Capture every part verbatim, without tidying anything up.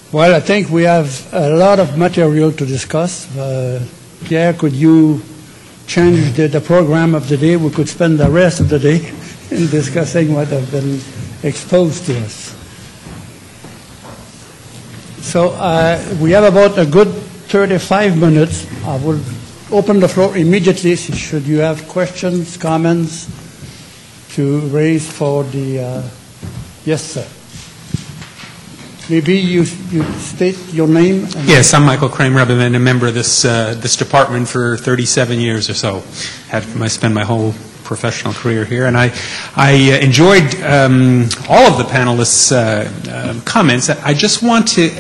Well, I think we have a lot of material to discuss. Uh, Pierre, could you change the, the program of the day? We could spend the rest of the day in discussing what have been exposed to us. So uh, we have about a good thirty-five minutes. I will open the floor immediately should you have questions, comments to raise for the... Uh, yes, sir. Maybe you, you state your name. And yes, I'm Michael Kramer. I've been a member of this uh, this department for thirty-seven years or so. Had I spent my whole professional career here, and I I uh, enjoyed um, all of the panelists' uh, uh, comments. I just want to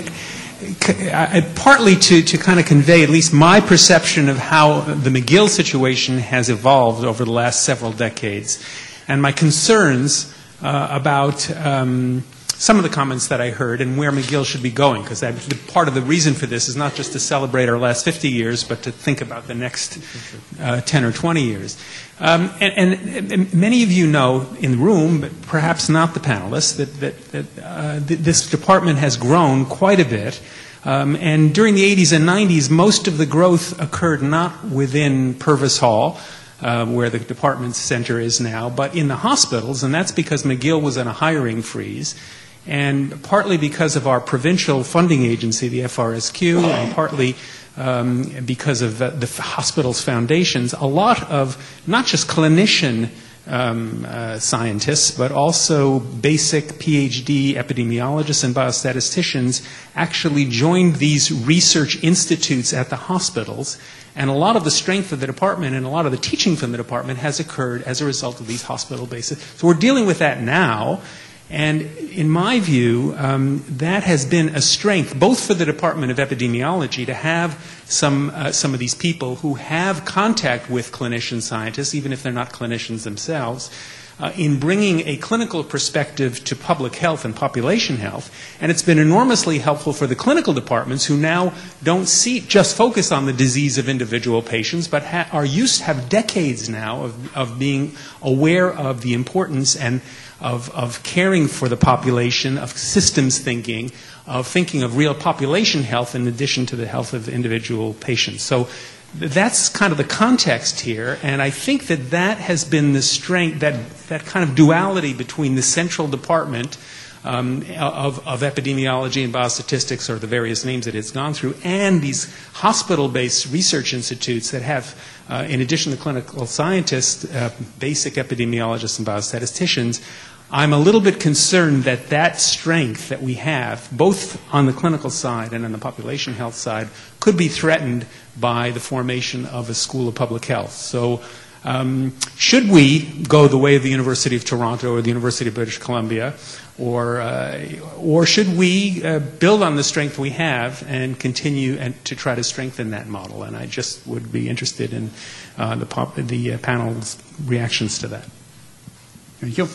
I, partly to to kind of convey at least my perception of how the McGill situation has evolved over the last several decades, and my concerns uh, about. Um, Some of the comments that I heard and where McGill should be going, because part of the reason for this is not just to celebrate our last fifty years, but to think about the next uh, ten or twenty years. Um, and, and, and many of you know in the room, but perhaps not the panelists, that, that, that uh, th this department has grown quite a bit. Um, and during the eighties and nineties, most of the growth occurred not within Purvis Hall, Uh, where the department center is now, but in the hospitals, and that's because McGill was in a hiring freeze, and partly because of our provincial funding agency, the F R S Q, and partly um, because of uh, the hospital's foundations, a lot of not just clinician um, uh, scientists, but also basic PhD epidemiologists and biostatisticians actually joined these research institutes at the hospitals. And a lot of the strength of the department and a lot of the teaching from the department has occurred as a result of these hospital bases. So we're dealing with that now. And in my view, um, that has been a strength, both for the Department of Epidemiology to have some, uh, some of these people who have contact with clinician scientists, even if they're not clinicians themselves, Uh, in bringing a clinical perspective to public health and population health. And it's been enormously helpful for the clinical departments who now don't see, just focus on the disease of individual patients, but ha are used, have decades now of, of being aware of the importance and of, of caring for the population, of systems thinking, of thinking of real population health in addition to the health of individual patients. So that's kind of the context here, and I think that that has been the strength, that, that kind of duality between the central department um, of, of epidemiology and biostatistics, or the various names that it's gone through, and these hospital-based research institutes that have, uh, in addition to clinical scientists, uh, basic epidemiologists and biostatisticians. I'm a little bit concerned that that strength that we have, both on the clinical side and on the population health side, could be threatened by the formation of a school of public health. So um, should we go the way of the University of Toronto or the University of British Columbia, or, uh, or should we uh, build on the strength we have and continue and to try to strengthen that model? And I just would be interested in uh, the, pop the uh, panel's reactions to that. Thank you.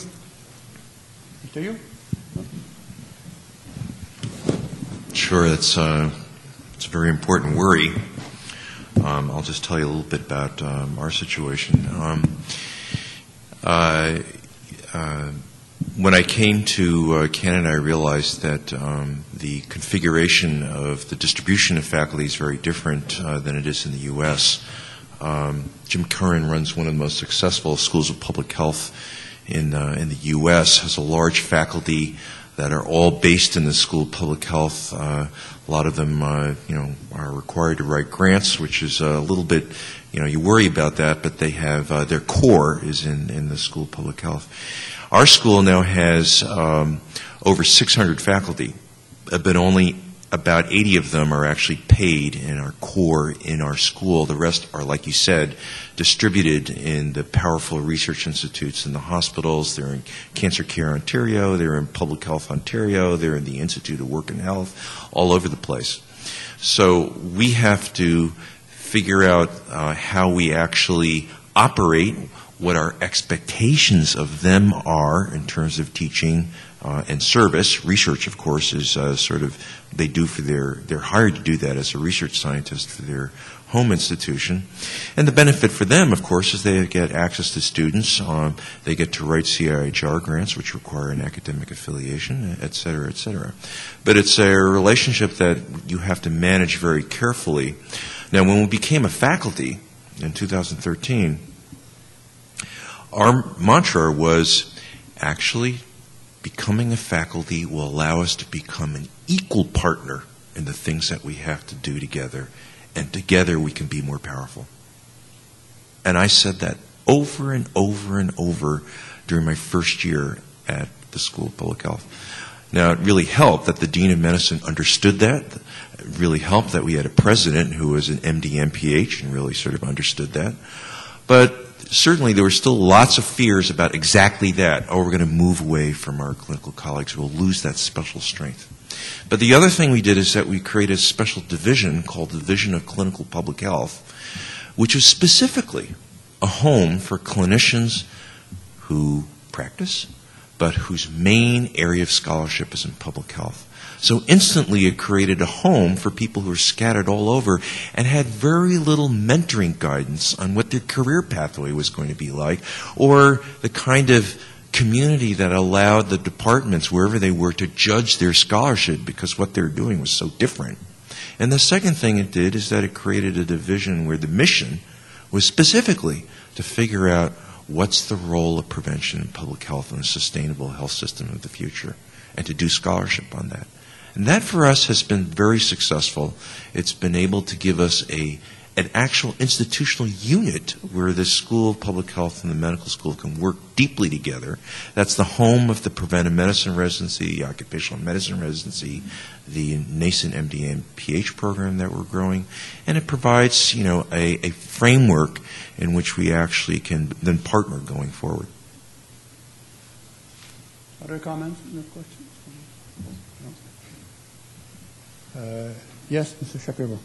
Do you? Sure, it's, uh, it's a very important worry. Um, I'll just tell you a little bit about um, our situation. Um, uh, uh, when I came to uh, Canada, I realized that um, the configuration of the distribution of faculty is very different uh, than it is in the U S. Um, Jim Curran runs one of the most successful schools of public health in, uh, in the U S, has a large faculty that are all based in the School of Public Health. Uh, a lot of them, uh, you know, are required to write grants, which is a little bit, you know, you worry about that, but they have, uh, their core is in, in the School of Public Health. Our school now has um, over six hundred faculty, but only about eighty of them are actually paid in our core in our school. The rest are, like you said, distributed in the powerful research institutes in the hospitals. They're in Cancer Care Ontario, they're in Public Health Ontario, they're in the Institute of Work and Health, all over the place. So we have to figure out uh, how we actually operate what our expectations of them are in terms of teaching uh, and service. Research, of course, is uh, sort of, they do for their, they're hired to do that as a research scientist for their home institution. And the benefit for them, of course, is they get access to students. Um, they get to write C I H R grants, which require an academic affiliation, et cetera, et cetera. But it's a relationship that you have to manage very carefully. Now, when we became a faculty in two thousand thirteen, our mantra was actually becoming a faculty will allow us to become an equal partner in the things that we have to do together, and together we can be more powerful. And I said that over and over and over during my first year at the School of Public Health. Now, it really helped that the Dean of Medicine understood that. It really helped that we had a president who was an M D, M P H and really sort of understood that. But certainly there were still lots of fears about exactly that. Oh, we're going to move away from our clinical colleagues. We'll lose that special strength. But the other thing we did is that we created a special division called the Division of Clinical Public Health, which is specifically a home for clinicians who practice, but whose main area of scholarship is in public health. So instantly it created a home for people who were scattered all over and had very little mentoring guidance on what their career pathway was going to be like, or the kind of community that allowed the departments, wherever they were, to judge their scholarship because what they were doing was so different. And the second thing it did is that it created a division where the mission was specifically to figure out what's the role of prevention in public health and a sustainable health system of the future, and to do scholarship on that. And that for us has been very successful. It's been able to give us a an actual institutional unit where the School of Public Health and the medical school can work deeply together. That's the home of the preventive medicine residency, the occupational medicine residency, the nascent M D, M P H program that we're growing, and it provides, you know, a, a framework in which we actually can then partner going forward. Other comments or questions? Uh, yes, Mister Shapiro.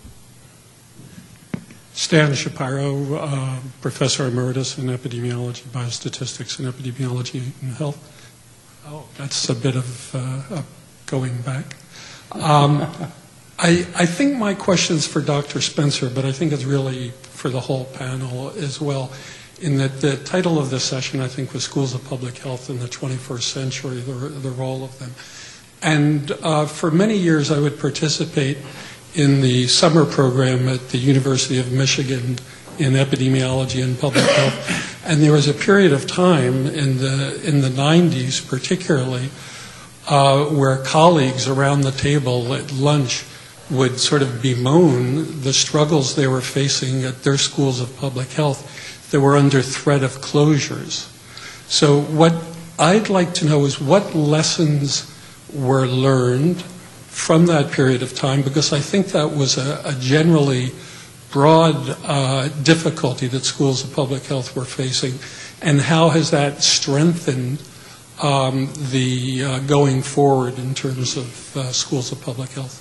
Stan Shapiro, uh, Professor Emeritus in Epidemiology, Biostatistics, and Epidemiology in Health. Oh, that's a bit of uh, going back. Um, I, I think my question's for Doctor Spencer, but I think it's really for the whole panel as well, in that the title of this session, I think, was Schools of Public Health in the twenty-first century, the, the role of them. And uh, for many years, I would participate in the summer program at the University of Michigan in epidemiology and public health. And there was a period of time in the in the nineties particularly uh, where colleagues around the table at lunch would sort of bemoan the struggles they were facing at their schools of public health that were under threat of closures. So what I'd like to know is what lessons were learned from that period of time, because I think that was a, a generally broad uh, difficulty that schools of public health were facing, and how has that strengthened um, the uh, going forward in terms of uh, schools of public health?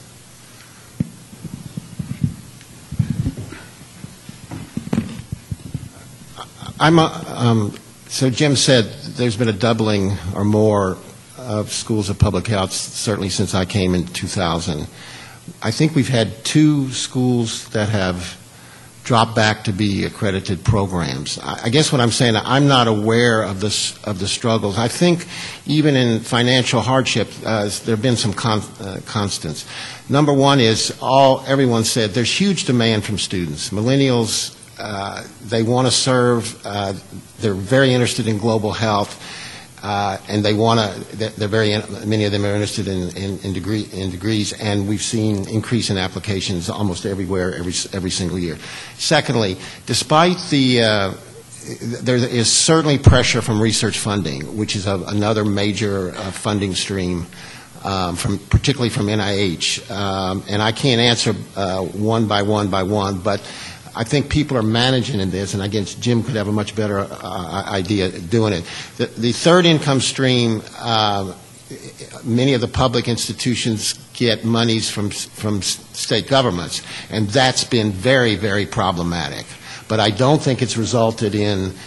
I'm a, um, so Jim said there's been a doubling or more of schools of public health, certainly since I came in two thousand. I think we've had two schools that have dropped back to be accredited programs. I guess what I'm saying, I'm not aware of this of the struggles. I think even in financial hardship, uh, there have been some con uh, constants. Number one is all everyone said there's huge demand from students. Millennials, uh, they want to serve. Uh, they're very interested in global health. Uh, and they want to, they're very, many of them are interested in, in, in, degree, in degrees, and we've seen increase in applications almost everywhere, every, every single year. Secondly, despite the, uh, there is certainly pressure from research funding, which is a, another major uh, funding stream, um, from, particularly from N I H. Um, and I can't answer uh, one by one by one, but I think people are managing in this, and again, Jim could have a much better uh, idea doing it. The, the third income stream, uh, many of the public institutions get monies from, from state governments, and that's been very, very problematic. But I don't think it's resulted in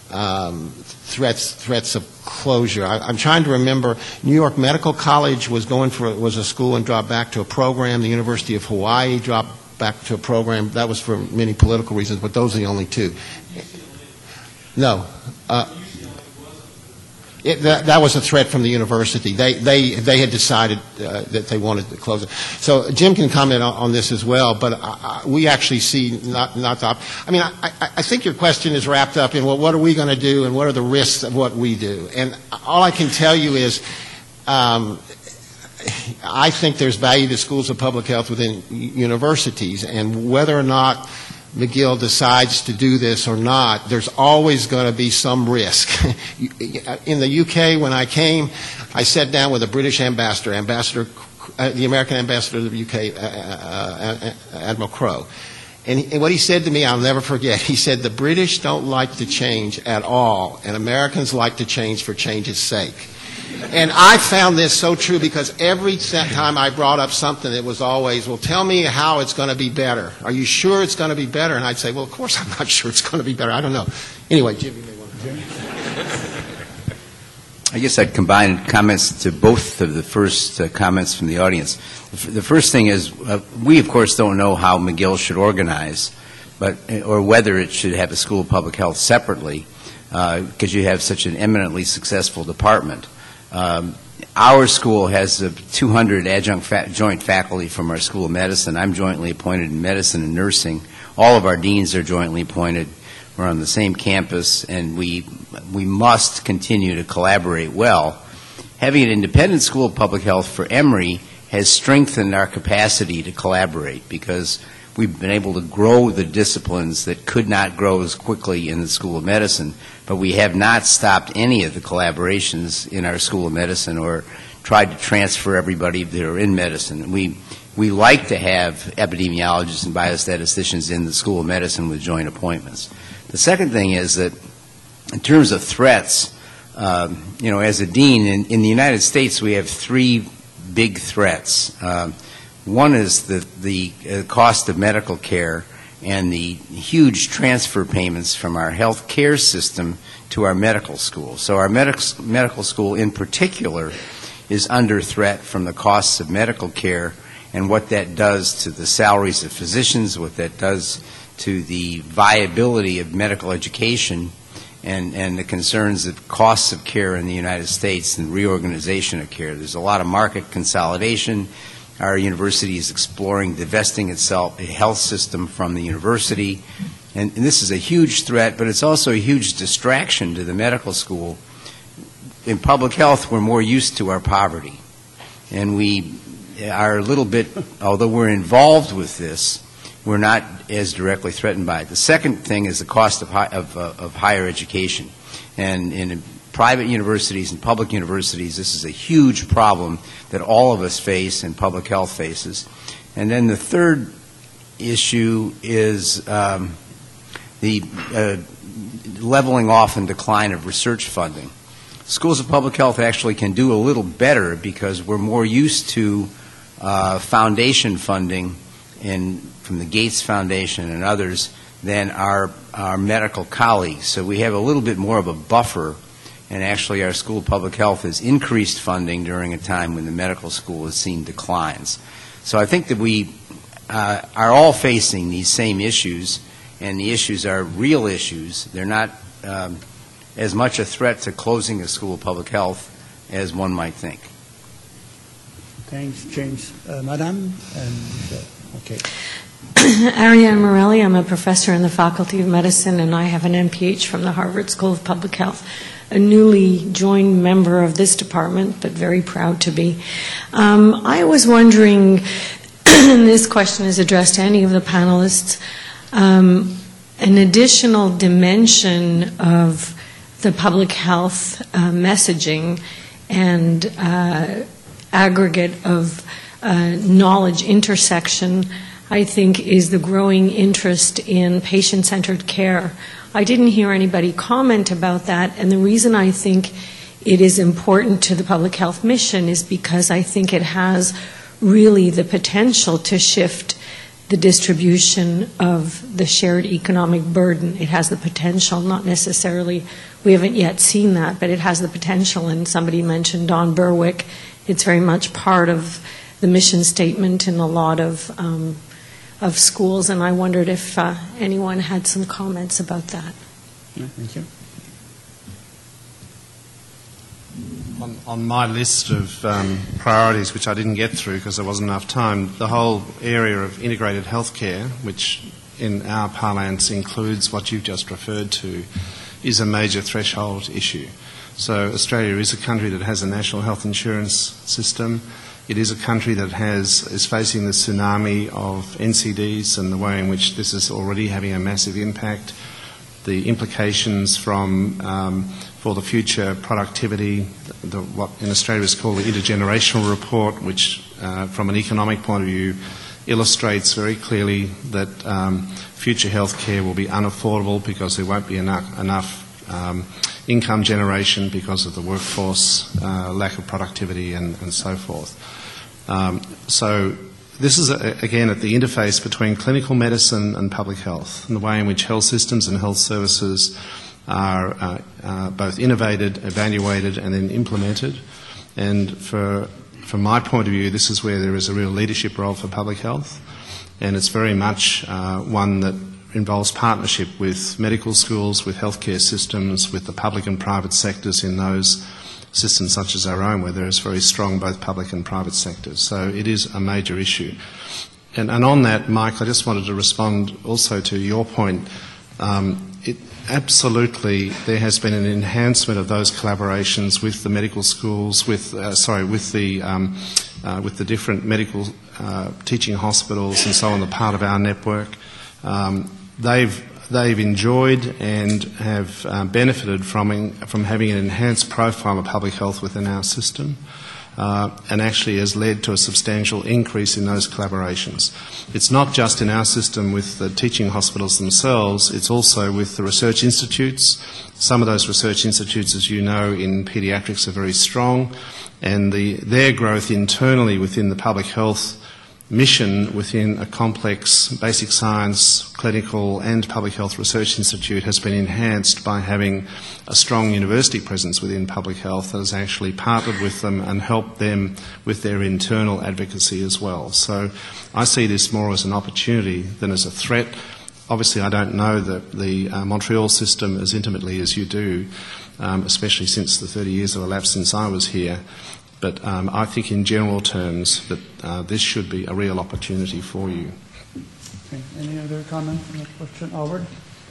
um, threats threats of closure. I, I'm trying to remember. New York Medical College was going for was a school and dropped back to a program. The University of Hawaii dropped back to a program. That was for many political reasons, but those are the only two. No. Uh, It, that, that was a threat from the university. They they they had decided uh, that they wanted to close it. So Jim can comment on, on this as well. But uh, we actually see not not the. Op- I mean, I, I think your question is wrapped up in well, what are we going to do and what are the risks of what we do? And all I can tell you is, um, I think there's value to schools of public health within universities, and whether or not McGill decides to do this or not, there's always going to be some risk. In the U K, when I came, I sat down with a British ambassador, ambassador, uh, the American ambassador to the U K, uh, uh, uh, Admiral Crowe. And, he, and what he said to me, I'll never forget. He said, the British don't like to change at all, and Americans like to change for change's sake. And I found this so true because every time I brought up something, it was always, well, tell me how it's going to be better. Are you sure it's going to be better? And I'd say, well, of course I'm not sure it's going to be better. I don't know. Anyway, Jim, you may want to. I guess I'd combine comments to both of the first uh, comments from the audience. The first thing is, uh, we, of course, don't know how McGill should organize, but or whether it should have a school of public health separately, because uh, you have such an eminently successful department. Um, our school has uh, two hundred adjunct fa- joint faculty from our School of Medicine. I'm jointly appointed in medicine and nursing. All of our deans are jointly appointed. We're on the same campus, and we we must continue to collaborate well. Having an independent school of public health for Emory has strengthened our capacity to collaborate because we've been able to grow the disciplines that could not grow as quickly in the School of Medicine, but we have not stopped any of the collaborations in our School of Medicine or tried to transfer everybody that are in medicine. We we like to have epidemiologists and biostatisticians in the School of Medicine with joint appointments. The second thing is that in terms of threats, um, you know, as a dean, in, in the United States we have three big threats. Um, One is the, the uh, cost of medical care and the huge transfer payments from our health care system to our medical school. So our medic- medical school in particular is under threat from the costs of medical care and what that does to the salaries of physicians, what that does to the viability of medical education, and, and the concerns of costs of care in the United States and reorganization of care. There's a lot of market consolidation. Our university is exploring divesting itself, a health system from the university. And, and this is a huge threat, but it's also a huge distraction to the medical school. In public health, we're more used to our poverty. And we are a little bit, although we're involved with this, we're not as directly threatened by it. The second thing is the cost of, high, of, uh, of higher education. And in private universities and public universities, this is a huge problem that all of us face and public health faces. And then the third issue is um, the uh, leveling off and decline of research funding. Schools of public health actually can do a little better because we're more used to uh, foundation funding in, from the Gates Foundation and others than our, our medical colleagues. So we have a little bit more of a buffer. And actually, our School of Public Health has increased funding during a time when the medical school has seen declines. So I think that we uh, are all facing these same issues, and the issues are real issues. They're not um, as much a threat to closing a School of Public Health as one might think. Thanks, James. Uh, Madam? And, uh, okay. Ariane Morelli, I'm a professor in the Faculty of Medicine, and I have an M P H from the Harvard School of Public Health. A newly joined member of this department, but very proud to be. Um, I was wondering, and this question is addressed to any of the panelists, um, an additional dimension of the public health uh, messaging and uh, aggregate of uh, knowledge intersection, I think, is the growing interest in patient-centered care. I didn't hear anybody comment about that, and the reason I think it is important to the public health mission is because I think it has really the potential to shift the distribution of the shared economic burden. It has the potential, not necessarily, we haven't yet seen that, but it has the potential, and somebody mentioned Don Berwick. It's very much part of the mission statement in a lot of um, of schools, and I wondered if uh, anyone had some comments about that. Yeah, thank you. On, on my list of um, priorities, which I didn't get through because there wasn't enough time, the whole area of integrated healthcare, which in our parlance includes what you've just referred to, is a major threshold issue. So Australia is a country that has a national health insurance system. It is a country that has is facing the tsunami of N C Ds and the way in which this is already having a massive impact. The implications from um, for the future productivity, the, what in Australia is called the intergenerational report, which uh, from an economic point of view illustrates very clearly that um, future health care will be unaffordable because there won't be enough, enough um, income generation because of the workforce, uh, lack of productivity and, and so forth. Um, so this is, a, again, at the interface between clinical medicine and public health, and the way in which health systems and health services are uh, uh, both innovated, evaluated, and then implemented. And for, from my point of view, this is where there is a real leadership role for public health, and it's very much uh, one that involves partnership with medical schools, with healthcare systems, with the public and private sectors in those systems such as our own, where there is very strong both public and private sectors. So it is a major issue. And, and on that, Mike, I just wanted to respond also to your point. Um, it, absolutely, there has been an enhancement of those collaborations with the medical schools, with uh, sorry, with the um, uh, with the different medical uh, teaching hospitals and so on, the part of our network. Um, they've They've enjoyed and have uh, benefited from, from having an enhanced profile of public health within our system, uh, and actually has led to a substantial increase in those collaborations. It's not just in our system with the teaching hospitals themselves, it's also with the research institutes. Some of those research institutes, as you know, in paediatrics are very strong, and the, their growth internally within the public health mission within a complex basic science, clinical and public health research institute has been enhanced by having a strong university presence within public health that has actually partnered with them and helped them with their internal advocacy as well. So I see this more as an opportunity than as a threat. Obviously I don't know the, the uh, Montreal system as intimately as you do, um, especially since the thirty years have elapsed since I was here. But um, I think in general terms that uh, this should be a real opportunity for you. Okay. Any other comment on that question, Howard?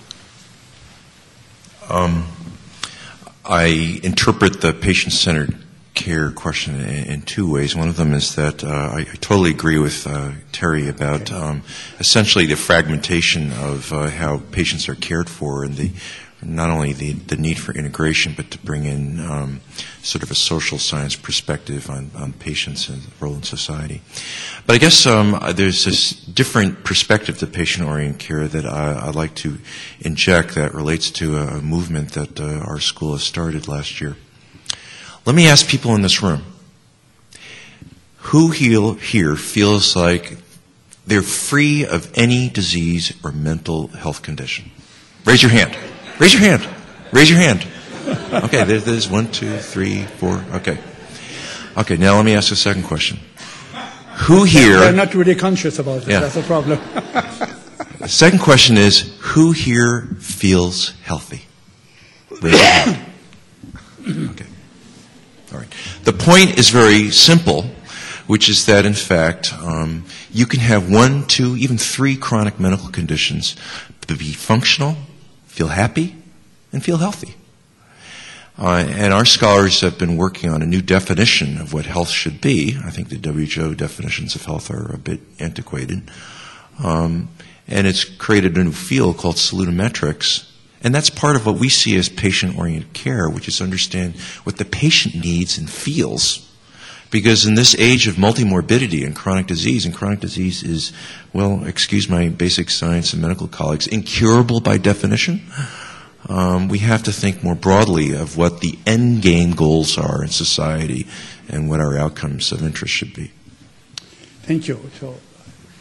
Um, I interpret the patient-centered care question in, in two ways. One of them is that uh, I, I totally agree with uh, Terry about um, essentially the fragmentation of uh, how patients are cared for and the not only the, the need for integration, but to bring in um, sort of a social science perspective on, on patients and role in society. But I guess um, there's this different perspective to patient-oriented care that I, I'd like to inject that relates to a, a movement that uh, our school has started last year. Let me ask people in this room, who here feels like they're free of any disease or mental health condition? Raise your hand. Raise your hand. Raise your hand. Okay, there, there's one, two, three, four. Okay. Okay, now let me ask a second question. Who here... They're not really conscious about it. Yeah. That's a problem. The second question is, who here feels healthy? Raise your hand. Okay. All right. The point is very simple, which is that, in fact, um, you can have one, two, even three chronic medical conditions to be functional, feel happy, and feel healthy. Uh, and our scholars have been working on a new definition of what health should be. I think the W H O definitions of health are a bit antiquated. Um, and it's created a new field called salutometrics. And that's part of what we see as patient-oriented care, which is understand what the patient needs and feels. Because in this age of multimorbidity and chronic disease, and chronic disease is, well, excuse my basic science and medical colleagues, incurable by definition, um, we have to think more broadly of what the end game goals are in society and what our outcomes of interest should be. Thank you. So,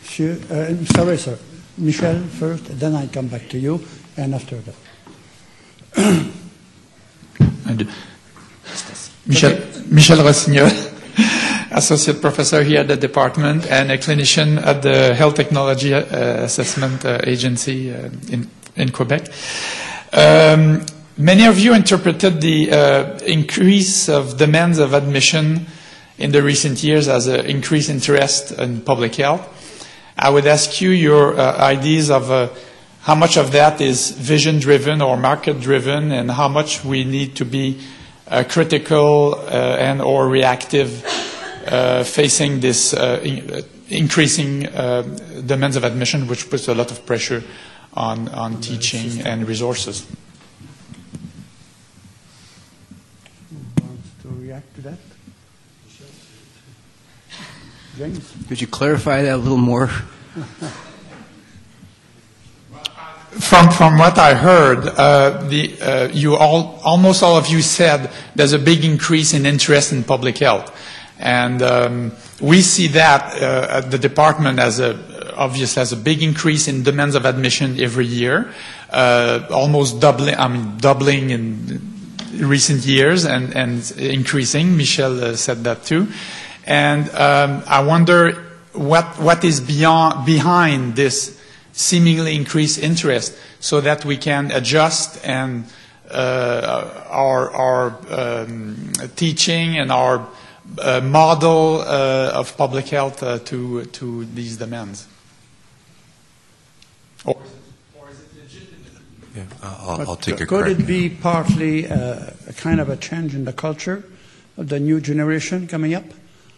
Monsieur, uh, sorry, sir. Michel first, then I come back to you, and after that. Michel, Michel Rossignol, Associate Professor here at the department and a clinician at the Health Technology uh, Assessment uh, Agency uh, in, in Quebec. Um, many of you interpreted the uh, increase of demands of admission in the recent years as an increased interest in public health. I would ask you your uh, ideas of uh, how much of that is vision-driven or market-driven, and how much we need to be uh, critical uh, and or reactive uh, facing this uh, in, increasing uh, demands of admission, which puts a lot of pressure on, on teaching and resources. Who wants to react to that? James? Could you clarify that a little more? From from what I heard, uh, the uh, you all almost all of you said there's a big increase in interest in public health, and um, we see that uh, at the department as a obviously as a big increase in demands of admission every year, uh, almost doubling. I mean doubling in recent years and and increasing. Michel uh, said that too. And um, I wonder what what is beyond behind this seemingly increased interest, so that we can adjust and uh, our our um, teaching and our uh, model uh, of public health uh, to to these demands. Or, or is it legitimate? Yeah, I'll, I'll take a Could crack. it be partly uh, a kind of a change in the culture of the new generation coming up,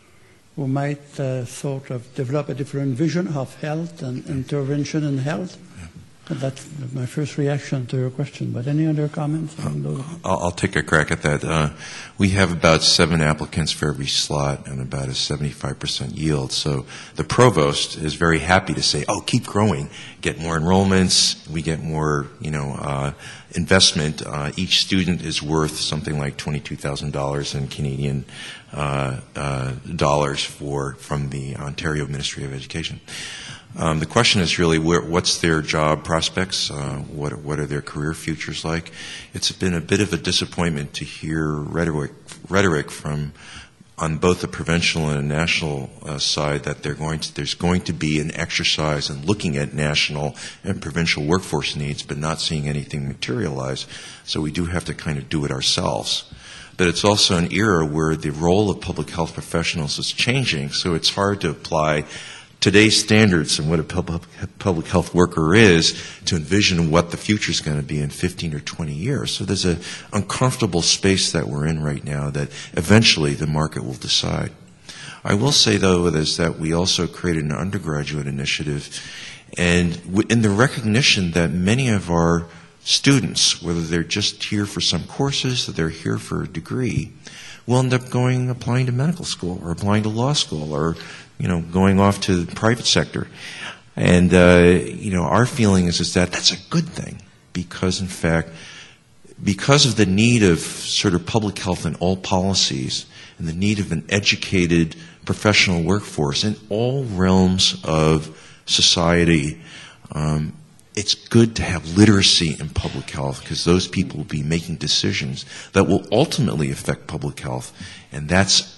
who might uh, sort of develop a different vision of health and intervention in health? Yeah. That's my first reaction to your question. But any other comments on those? I'll, I'll take a crack at that. Uh, we have about seven applicants for every slot and about a seventy-five percent yield. So the provost is very happy to say, oh, keep growing, get more enrollments, we get more, you know, uh, investment. Uh, each student is worth something like twenty-two thousand dollars in Canadian uh, uh, dollars for from the Ontario Ministry of Education. Um, the question is really where, what's their job prospects, uh, what, what are their career futures like. It's been a bit of a disappointment to hear rhetoric, rhetoric from on both the provincial and national uh, side that they're going to, there's going to be an exercise in looking at national and provincial workforce needs, but not seeing anything materialize. So we do have to kind of do it ourselves. But it's also an era where the role of public health professionals is changing, so it's hard to apply today's standards and what a public, public health worker is to envision what the future is going to be in fifteen or twenty years. So there's an uncomfortable space that we're in right now that eventually the market will decide. I will say, though, is that we also created an undergraduate initiative, and in the recognition that many of our students, whether they're just here for some courses or they're here for a degree, will end up going, applying to medical school or applying to law school or you know, going off to the private sector. And, uh, you know, our feeling is, is that that's a good thing because, in fact, because of the need of sort of public health in all policies and the need of an educated professional workforce in all realms of society, um, it's good to have literacy in public health because those people will be making decisions that will ultimately affect public health. And that's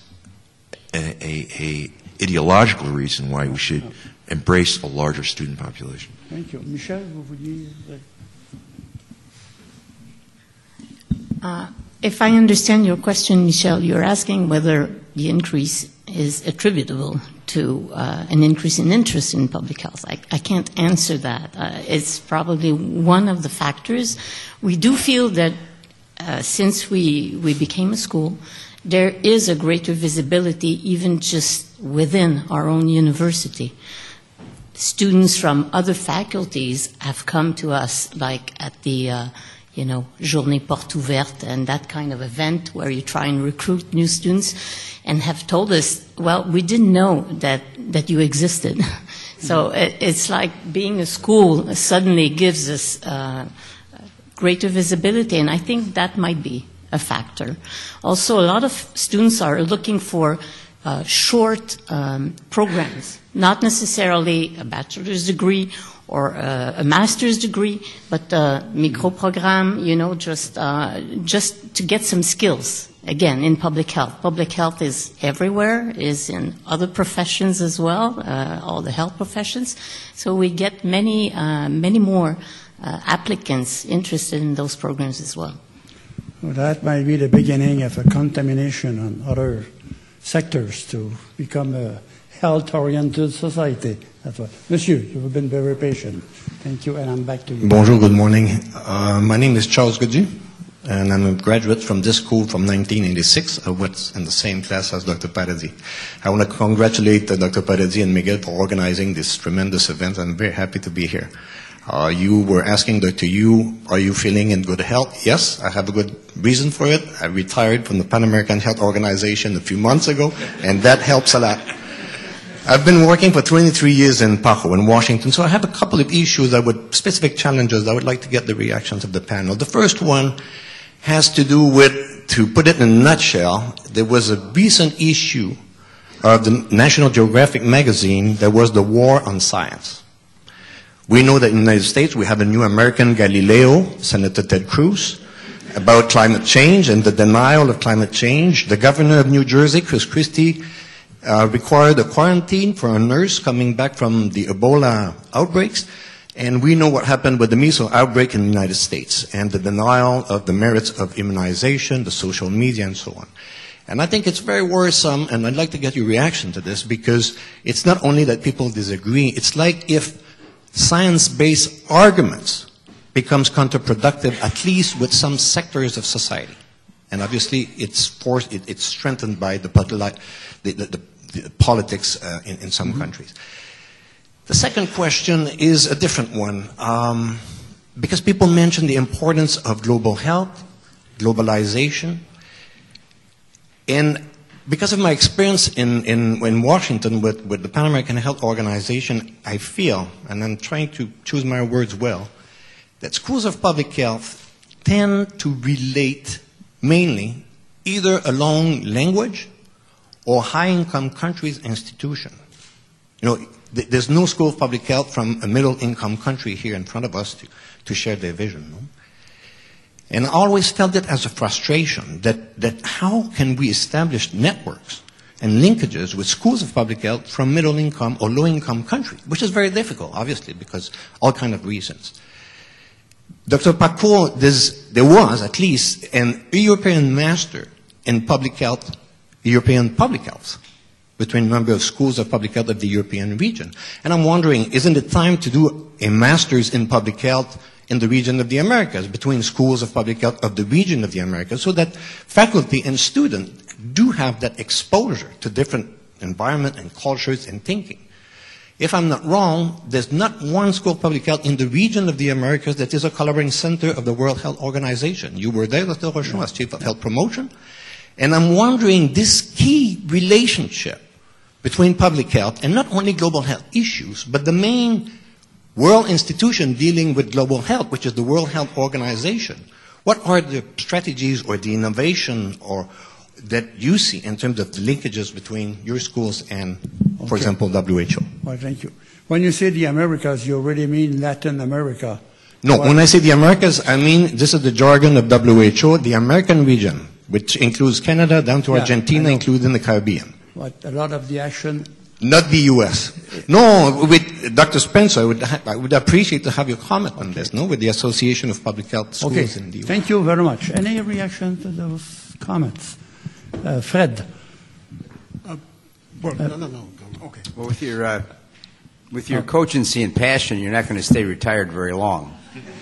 a, a, a ideological reason why we should embrace a larger student population. Thank you. Michel, vous vouliez... Uh, if I understand your question, Michel, you're asking whether the increase is attributable to uh, an increase in interest in public health. I, I can't answer that. Uh, it's probably one of the factors. We do feel that uh, since we, we became a school, there is a greater visibility even just within our own university. Students from other faculties have come to us, like at the, uh, you know, Journée Porte Ouverte and that kind of event where you try and recruit new students, and have told us, well, we didn't know that, that you existed. So it, it's like being a school suddenly gives us uh, greater visibility, and I think that might be a factor. Also, a lot of students are looking for uh, short um, programs not necessarily a bachelor's degree or a, a master's degree, but a micro-program, you know, just, uh, just to get some skills, again, in public health. Public health is everywhere, is in other professions as well, uh, all the health professions. So we get many, uh, many more uh, applicants interested in those programs as well. Well, that might be the beginning of a contamination on other sectors to become a health-oriented society. That's what. Monsieur, you've been very patient. Thank you, and I'm back to you. Bonjour, good morning. Uh, my name is Charles Godu, and I'm a graduate from this school from nineteen eighty-six. I was in the same class as Doctor Paradis. I want to congratulate uh, Doctor Paradis and Miguel for organizing this tremendous event. I'm very happy to be here. Uh, you were asking Doctor Yu, are you feeling in good health? Yes, I have a good reason for it. I retired from the Pan American Health Organization a few months ago, and that helps a lot. I've been working for twenty-three years in PAHO in Washington, so I have a couple of issues, I would, specific challenges I would like to get the reactions of the panel. The first one has to do with, to put it in a nutshell, there was a recent issue of the National Geographic magazine that was the war on science. We know that in the United States we have a new American, Galileo, Senator Ted Cruz, about climate change and the denial of climate change. The governor of New Jersey, Chris Christie, uh, required a quarantine for a nurse coming back from the Ebola outbreaks. And we know what happened with the measles outbreak in the United States and the denial of the merits of immunization, the social media, and so on. And I think it's very worrisome, and I'd like to get your reaction to this, because it's not only that people disagree, it's like if science-based arguments becomes counterproductive, at least with some sectors of society. And obviously, it's forced, it, it's strengthened by the, the, the, the, the politics uh, in, in some mm-hmm. countries. The second question is a different one, um, because people mention the importance of global health, globalization, and because of my experience in, in, in Washington with, with the Pan American Health Organization, I feel, and I'm trying to choose my words well, that schools of public health tend to relate mainly either along language or high-income countries' institution. You know, th there's no school of public health from a middle-income country here in front of us to, to share their vision. No? And I always felt it as a frustration that, that how can we establish networks and linkages with schools of public health from middle-income or low-income countries, which is very difficult, obviously, because all kinds of reasons. Doctor Paco, there was at least an European master in public health, European public health, between a number of schools of public health of the European region. And I'm wondering, isn't it time to do a master's in public health in the region of the Americas, between schools of public health of the region of the Americas, so that faculty and students do have that exposure to different environment and cultures and thinking? If I'm not wrong, there's not one school of public health in the region of the Americas that is a collaborating center of the World Health Organization. You were there, Doctor Rochon, as Chief of Health Promotion. And I'm wondering this key relationship between public health and not only global health issues, but the main world institution dealing with global health, which is the World Health Organization. What are the strategies or the innovation or that you see in terms of the linkages between your schools and, for okay. example, W H O? Well, thank you. When you say the Americas, you already mean Latin America. No, what? When I say the Americas, I mean, this is the jargon of W H O, the American region, which includes Canada down to yeah, Argentina, including the Caribbean. What, a lot of the action... Not the U S No, with Doctor Spencer, I would, I would appreciate to have your comment on this, no, with the Association of Public Health Schools okay. in the U S Thank you very much. Any reaction to those comments? Uh, Fred? Uh, well, uh, no, no, no. Okay. Well, with your, uh, with your cogency and passion, you're not going to stay retired very long.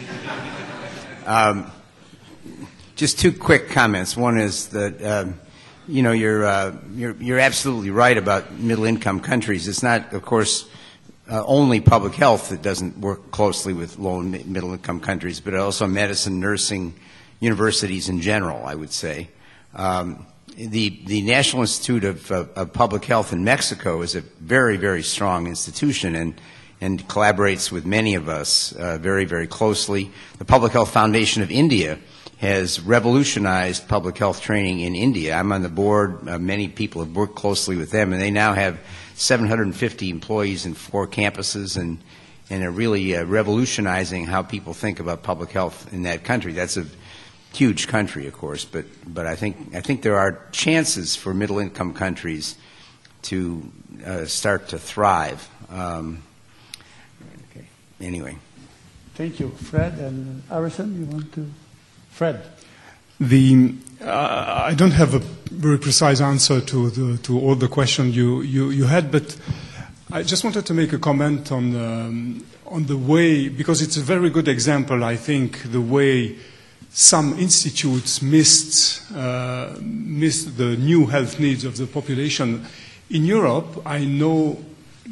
um, just two quick comments. One is that... Um, You know, you're, uh, you're, you're absolutely right about middle-income countries. It's not, of course, uh, only public health that doesn't work closely with low and middle-income countries, but also medicine, nursing, universities in general, I would say. Um, the, the National Institute of, uh, of Public Health in Mexico is a very, very strong institution and, and collaborates with many of us uh, very, very closely. The Public Health Foundation of India has revolutionized public health training in India. I'm on the board. Uh, many people have worked closely with them, and they now have seven hundred fifty employees in four campuses, and and are really uh, revolutionizing how people think about public health in that country. That's a huge country, of course, but but I think I think there are chances for middle-income countries to uh, start to thrive. Um, okay. Anyway. Thank you. Fred and Harrison, you want to? Fred. The, uh, I don't have a very precise answer to the, to all the questions you, you, you had, but I just wanted to make a comment on um, on the way, because it's a very good example, I think, the way some institutes missed uh, missed the new health needs of the population. In Europe, I know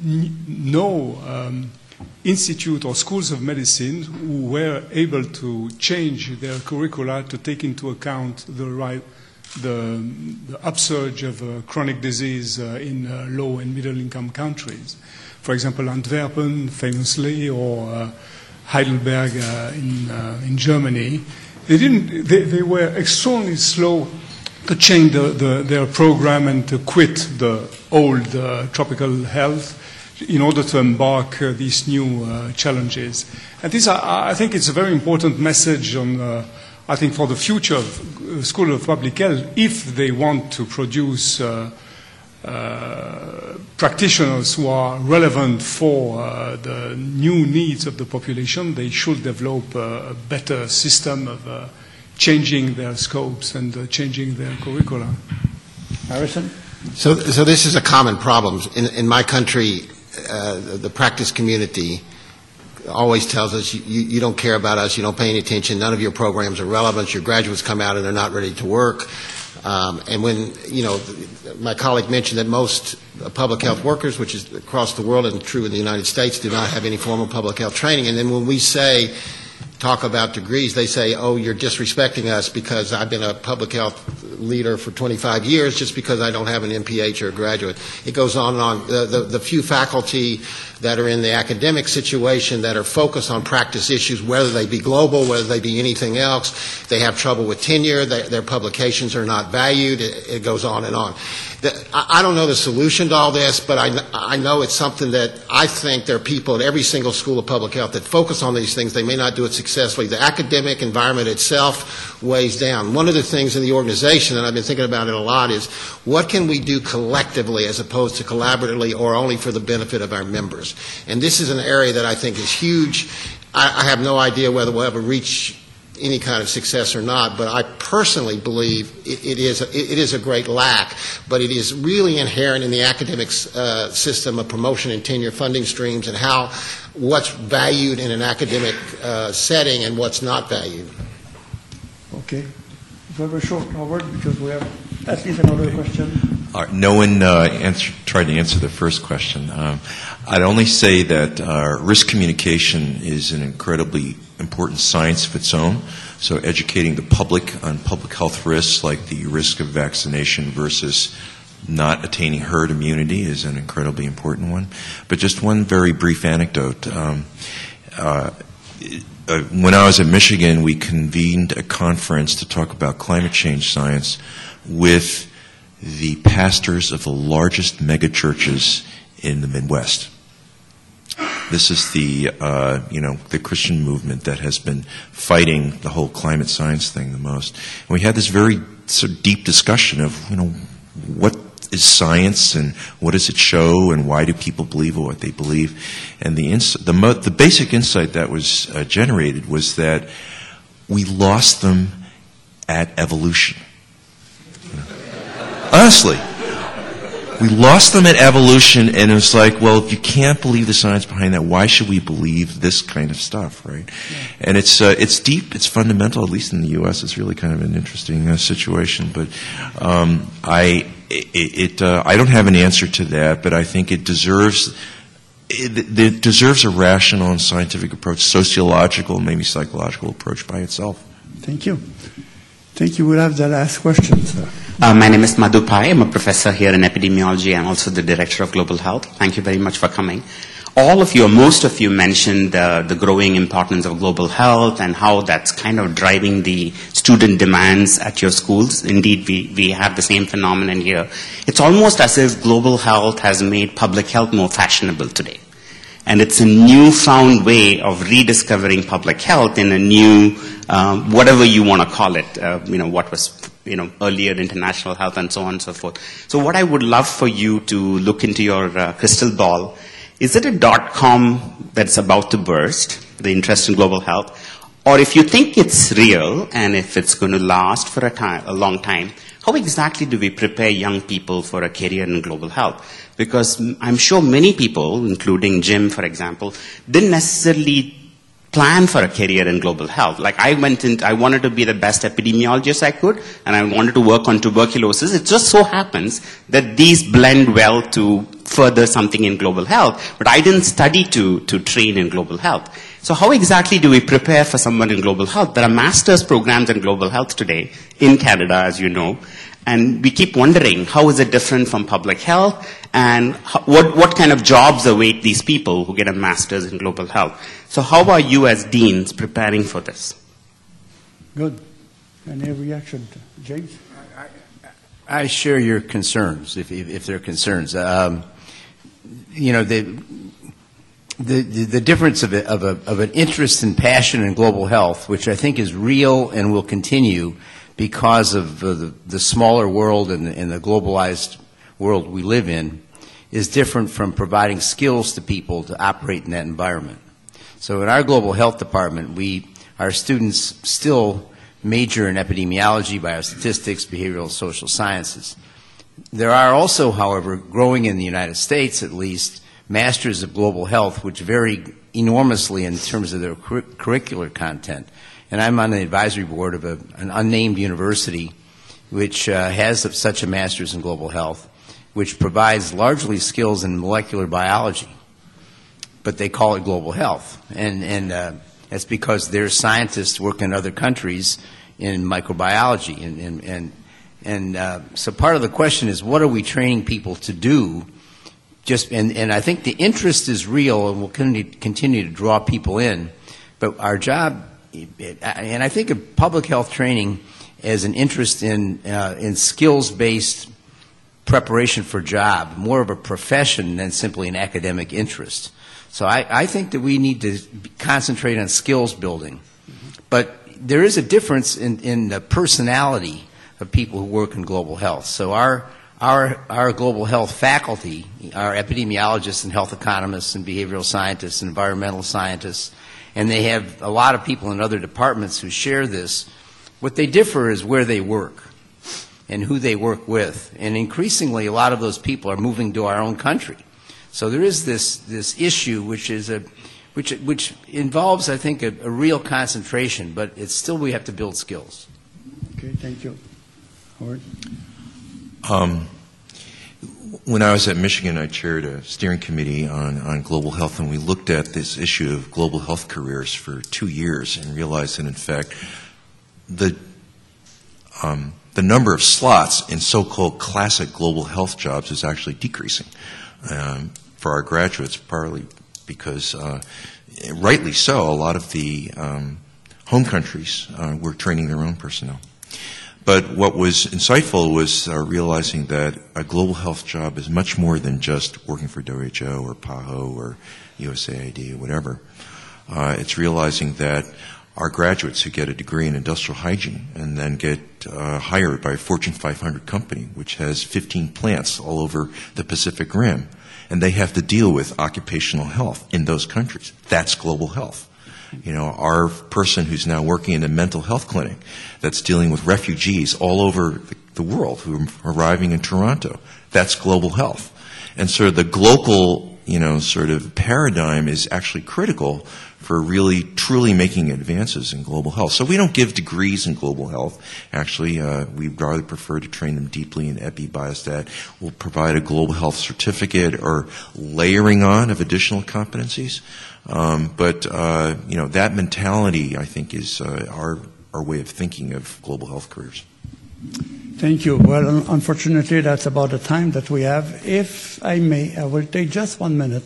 no um, institute or schools of medicine who were able to change their curricula to take into account the right, the, the upsurge of uh, chronic disease uh, in uh, low and middle income countries. For example, Antwerpen, famously, or uh, Heidelberg uh, in, uh, in Germany. They, didn't, they, they were extremely slow to change the, the, their program and to quit the old uh, tropical health in order to embark uh, these new uh, challenges. And this, I, I think it's a very important message on, uh, I think, for the future of uh, School of Public Health, if they want to produce uh, uh, practitioners who are relevant for uh, the new needs of the population, they should develop uh, a better system of uh, changing their scopes and uh, changing their curricula. Harrison? So, so this is a common problem. In, in my country, uh, the practice community always tells us, you, you don't care about us, you don't pay any attention, none of your programs are relevant, your graduates come out and they're not ready to work. Um, and when, you know, my colleague mentioned that most public health workers, which is across the world and true in the United States, do not have any formal public health training. And then when we say, talk about degrees, they say, oh, you're disrespecting us because I've been a public health leader for twenty-five years just because I don't have an M P H or a graduate. It goes on and on. The, the, the few faculty that are in the academic situation that are focused on practice issues, whether they be global, whether they be anything else, they have trouble with tenure, they, their publications are not valued, it, it goes on and on. The, I, I don't know the solution to all this, but I, I know it's something that I think there are people at every single school of public health that focus on these things. They may not do it successfully. The academic environment itself weighs down. One of the things in the organization, and I've been thinking about it a lot, is what can we do collectively as opposed to collaboratively or only for the benefit of our members? And this is an area that I think is huge. I, I have no idea whether we'll ever reach any kind of success or not, but I personally believe it, it, is, a, it is a great lack, but it is really inherent in the academic uh, system of promotion and tenure funding streams and how what's valued in an academic uh, setting and what's not valued. Okay. Very short, Howard, because we have at least another question. Uh, no one uh, answer, tried to answer the first question. Um, I'd only say that uh, risk communication is an incredibly important science of its own. So educating the public on public health risks like the risk of vaccination versus not attaining herd immunity is an incredibly important one. But just one very brief anecdote. Um, uh, uh, when I was at Michigan, we convened a conference to talk about climate change science with the pastors of the largest megachurches in the Midwest. This is the, uh, you know, the Christian movement that has been fighting the whole climate science thing the most. And we had this very sort of deep discussion of, you know, what is science and what does it show and why do people believe what they believe? And the ins- the, mo- the basic insight that was uh, generated was that we lost them at evolution. Honestly. We lost them at evolution, and it was like, well, if you can't believe the science behind that, why should we believe this kind of stuff, right? Yeah. And it's uh, it's deep, it's fundamental, at least in the U S It's really kind of an interesting uh, situation. But um, I it, it uh, I don't have an answer to that, but I think it deserves it, it deserves a rational and scientific approach, sociological, maybe psychological approach by itself. Thank you. Thank you. We'll have the last question, sir. Uh, my name is Madhu Pai. I'm a professor here in epidemiology and also the director of global health. Thank you very much for coming. all of you, or most of you, mentioned uh, the growing importance of global health and how that's kind of driving the student demands at your schools. Indeed, we, we have the same phenomenon here. It's almost as if global health has made public health more fashionable today. And it's a newfound way of rediscovering public health in a new, um, whatever you want to call it, uh, you know, what was, you know, earlier international health and so on and so forth. So what I would love for you to look into your uh, crystal ball, is it a dot-com that's about to burst, the interest in global health? Or if you think it's real and if it's going to last for a time, a long time, how exactly do we prepare young people for a career in global health? Because I'm sure many people, including Jim, for example, didn't necessarily plan for a career in global health. Like I went in, I wanted to be the best epidemiologist I could, and I wanted to work on tuberculosis. It just so happens that these blend well to further something in global health, but I didn't study to, to train in global health. So how exactly do we prepare for someone in global health? There are master's programs in global health today in Canada, as you know, and we keep wondering, how is it different from public health, and how, what, what kind of jobs await these people who get a master's in global health? So how are you as deans preparing for this? Good. Any reaction, James? I share your concerns, if, if, if they're concerns. Um, you know, the, the, the difference of, a, of, a, of an interest and passion in global health, which I think is real and will continue because of uh, the, the smaller world and the, and the globalized world we live in, is different from providing skills to people to operate in that environment. So in our global health department, we, our students still major in epidemiology, biostatistics, behavioral social sciences. There are also, however, growing in the United States at least, masters of global health, which vary enormously in terms of their cur curricular content. And I'm on the advisory board of a, an unnamed university which uh, has such a master's in global health, which provides largely skills in molecular biology, but they call it global health. And, and uh, that's because their scientists work in other countries in microbiology. And, and, and, and uh, so part of the question is, what are we training people to do? Just, and, and I think the interest is real and will continue to draw people in, but our job, and I think of public health training as an interest in, uh, in skills-based preparation for job, more of a profession than simply an academic interest. So I, I think that we need to concentrate on skills building. But there is a difference in, in the personality of people who work in global health. So our, our, our global health faculty, our epidemiologists and health economists and behavioral scientists and environmental scientists, and they have a lot of people in other departments who share this. What they differ is where they work and who they work with. And increasingly, a lot of those people are moving to our own country. So there is this, this issue which is a, which, which involves, I think, a, a real concentration, but it's still we have to build skills. Okay, thank you. Howard? Um, when I was at Michigan, I chaired a steering committee on, on global health, and we looked at this issue of global health careers for two years and realized that, in fact, the um, the number of slots in so-called classic global health jobs is actually decreasing um, for our graduates, partly because, uh, rightly so, a lot of the um, home countries uh, were training their own personnel. But what was insightful was uh, realizing that a global health job is much more than just working for W H O or PAHO or U S A I D or whatever. Uh, it's realizing that our graduates who get a degree in industrial hygiene and then get uh, hired by a Fortune five hundred company, which has fifteen plants all over the Pacific Rim, and they have to deal with occupational health in those countries. That's global health. You know, our person who's now working in a mental health clinic that's dealing with refugees all over the world who are arriving in Toronto, that's global health. And so the global, you know, sort of paradigm is actually critical for really truly making advances in global health. So we don't give degrees in global health. Actually, uh, we'd rather prefer to train them deeply in epi, biostat. We'll provide a global health certificate or layering on of additional competencies. Um, but, uh, you know, that mentality, I think, is uh, our, our way of thinking of global health careers. Thank you. Well, unfortunately, that's about the time that we have. If I may, I will take just one minute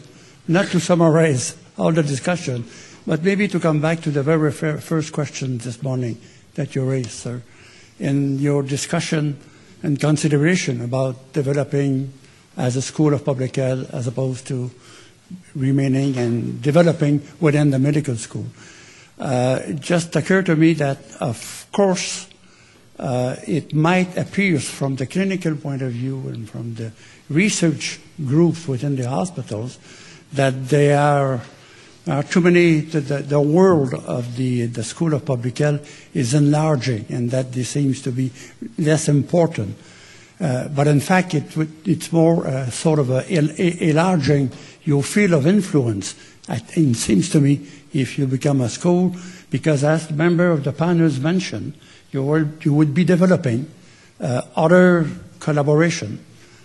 not to summarize all the discussion, but maybe to come back to the very first question this morning that you raised, sir, in your discussion and consideration about developing as a school of public health as opposed to remaining and developing within the medical school. Uh, it just occurred to me that, of course, uh, it might appear from the clinical point of view and from the research groups within the hospitals that there are, are too many, the, the, the world of the, the School of Public Health is enlarging and that this seems to be less important. Uh, but in fact, it, it's more uh, sort of a, a, enlarging your field of influence, it seems to me, if you become a school, because as the member of the panels mentioned, you, will, you would be developing uh, other collaboration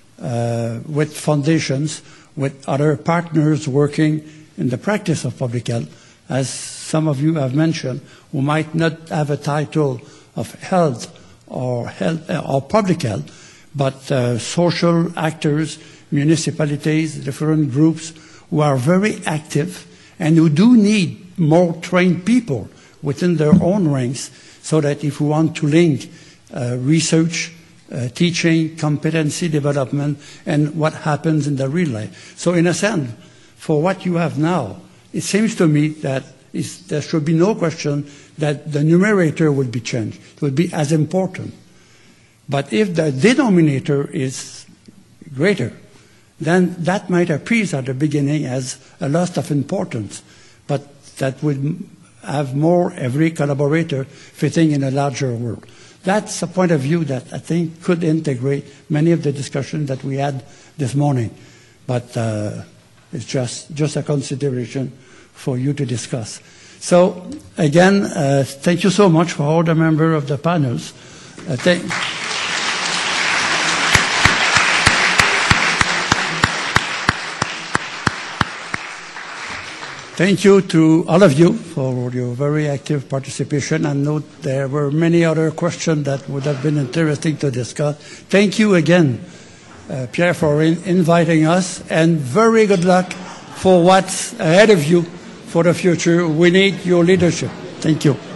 uh, with foundations, with other partners working in the practice of public health, as some of you have mentioned, who might not have a title of health or, health, uh, or public health, but uh, social actors, municipalities, different groups who are very active and who do need more trained people within their own ranks so that if we want to link uh, research, uh, teaching, competency development, and what happens in the real life. So in a sense, for what you have now, it seems to me that is, there should be no question that the numerator would be changed. It would be as important. But if the denominator is greater, then that might appear at the beginning as a loss of importance, but that would have more every collaborator fitting in a larger world. That's a point of view that I think could integrate many of the discussions that we had this morning, but uh, it's just, just a consideration for you to discuss. So again, uh, thank you so much for all the members of the panels. Uh, thank Thank you to all of you for your very active participation. I know there were many other questions that would have been interesting to discuss. Thank you again, uh, Pierre, for in inviting us, and very good luck for what's ahead of you for the future. We need your leadership. Thank you.